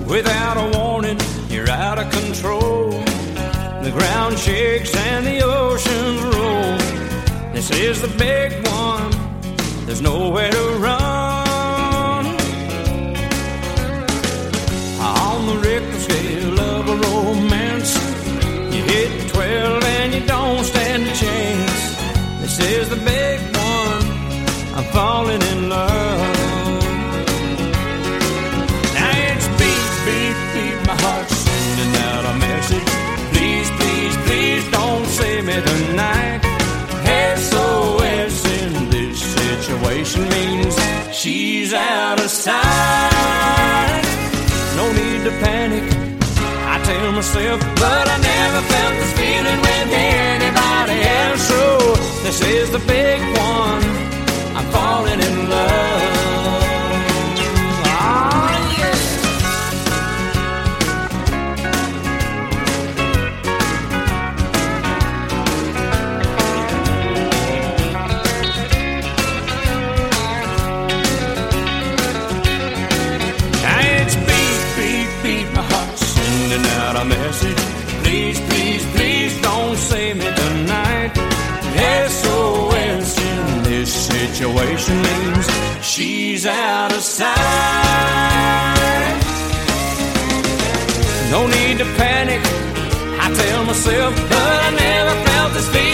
Without a warning, you're out of control. The ground shakes and the oceans roll. This is the big one, there's nowhere to run. On the Richter scale of a romance, you hit 12 and you don't stand a chance. This is the big one, I'm falling in love. Now it's beat, beat, beat, my heart's sending out a message. Please, please, please don't save me tonight. SOS in this situation means she's out of sight. No need to panic, I tell myself, but I never felt this feeling with anybody else. So this is the big one, I'm falling in love. A message. Please, please, please don't save me tonight. SOS in this situation means she's out of sight. No need to panic, I tell myself, but I never felt this feeling